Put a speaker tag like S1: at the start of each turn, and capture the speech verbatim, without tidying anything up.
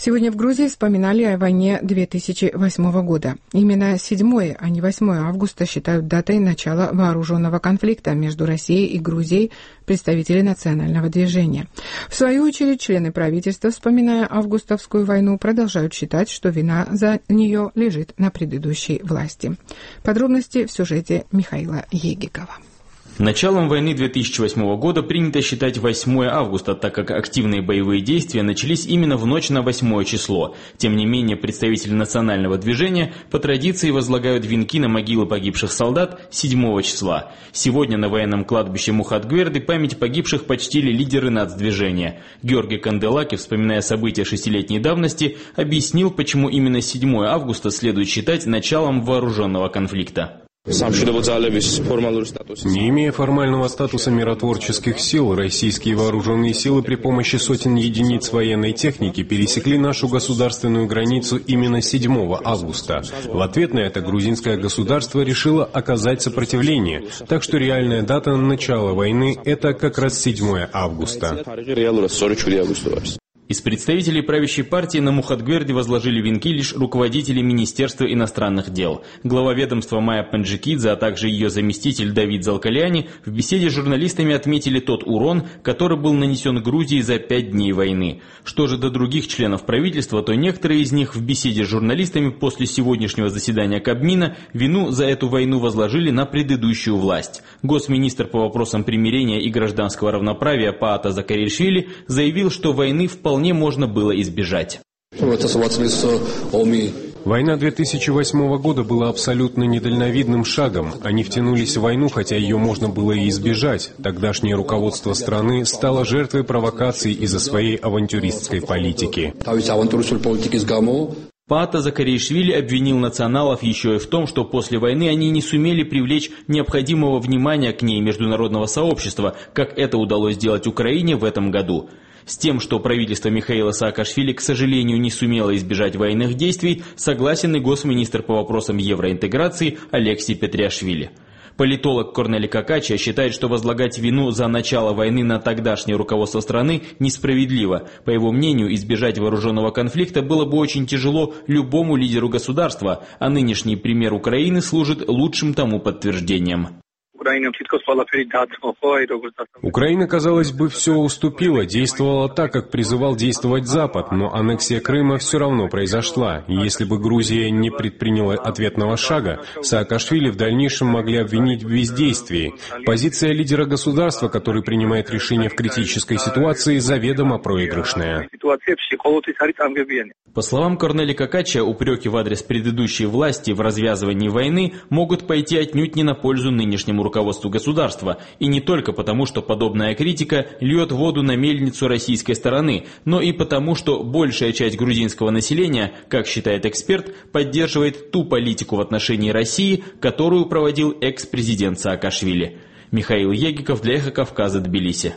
S1: Сегодня в Грузии вспоминали о войне две тысячи восьмого года. Именно седьмое, а не восьмое августа считают датой начала вооруженного конфликта между Россией и Грузией представители национального движения. В свою очередь, члены правительства, вспоминая августовскую войну, продолжают считать, что вина за нее лежит на предыдущей власти. Подробности в сюжете Михаила Егикова.
S2: Началом войны две тысячи восьмого года принято считать восьмое августа, так как активные боевые действия начались именно в ночь на восьмое число. Тем не менее, представители национального движения по традиции возлагают венки на могилы погибших солдат седьмого числа. Сегодня на военном кладбище Мухатгверды память погибших почтили лидеры нацдвижения. Георгий Канделаки, вспоминая события шестилетней давности, объяснил, почему именно седьмое августа следует считать началом вооруженного конфликта.
S3: Не имея формального статуса миротворческих сил, российские вооруженные силы при помощи сотен единиц военной техники пересекли нашу государственную границу именно седьмого августа. В ответ на это грузинское государство решило оказать сопротивление, так что реальная дата начала войны – это как раз седьмое августа.
S2: Из представителей правящей партии на Мухатгверде возложили венки лишь руководители Министерства иностранных дел. Глава ведомства Майя Панджикидзе, а также ее заместитель Давид Залкаляни в беседе с журналистами отметили тот урон, который был нанесен Грузии за пять дней войны. Что же до других членов правительства, то некоторые из них в беседе с журналистами после сегодняшнего заседания Кабмина вину за эту войну возложили на предыдущую власть. Госминистр по вопросам примирения и гражданского равноправия Паата Закаришвили заявил, что войны вполне вполне можно было избежать.
S3: Война две тысячи восьмого года была абсолютно недальновидным шагом. Они втянулись в войну, хотя ее можно было и избежать. Тогдашнее руководство страны стало жертвой провокаций из-за своей авантюристской политики.
S2: Паата Закаришвили обвинил националов еще и в том, что после войны они не сумели привлечь необходимого внимания к ней международного сообщества, как это удалось сделать Украине в этом году. С тем, что правительство Михаила Саакашвили, к сожалению, не сумело избежать военных действий, согласен и госминистр по вопросам евроинтеграции Алексей Петриашвили. Политолог Корнели Какача считает, что возлагать вину за начало войны на тогдашнее руководство страны несправедливо. По его мнению, избежать вооруженного конфликта было бы очень тяжело любому лидеру государства, а нынешний пример Украины служит лучшим тому подтверждением.
S3: Украина, казалось бы, все уступила, действовала так, как призывал действовать Запад, но аннексия Крыма все равно произошла. И если бы Грузия не предприняла ответного шага, Саакашвили в дальнейшем могли обвинить в бездействии. Позиция лидера государства, который принимает решения в критической ситуации, заведомо проигрышная.
S2: По словам Корнели Какача, упреки в адрес предыдущей власти в развязывании войны могут пойти отнюдь не на пользу нынешнему руководству государства, и не только потому, что подобная критика льет воду на мельницу российской стороны, но и потому, что большая часть грузинского населения, как считает эксперт, поддерживает ту политику в отношении России, которую проводил экс-президент Саакашвили. Михаил Егиков для Эхо Кавказа, Тбилиси.